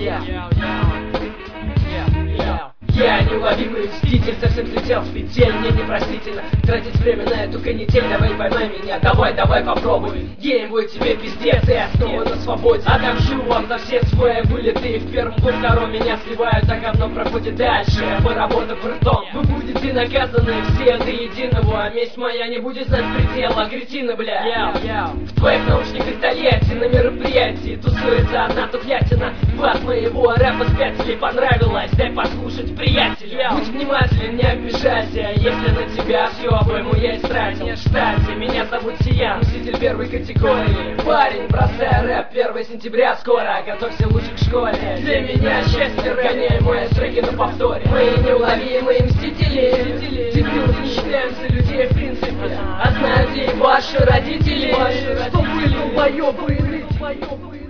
Я неуловимый мститель, совсем слетел в петель. Мне непростительно тратить время на эту канитель. Давай поймай меня, давай попробуй. Геймвой тебе пиздец, и я снова на свободе. Отомщу вам за все свои вылеты. В первом, во втором меня сливают, а говно проходит дальше, поработав ртом. Вы будете наказаны все до единого. Месть моя не будет знать предела. Кретины, бля. В твоих наушниках Тольятти на мероприятии тусуется одна тухлятина. Вас моего рэпа спятили, понравилось, дай послушать, приятель. Будь внимателен, не обижайся, если на тебя всю обойму я истратил. Кстати, меня зовут Сиян, мститель первой категории. Парень, бросай рэп 1 сентября скоро. Готовься лучше к школе. Для меня счастье, гоняй мои треки на повторе. Мы неуловимые мстители. Дебилы не считаемся людей в принципе. А знают ли ваши родители, что вы долбоёбы и ныть?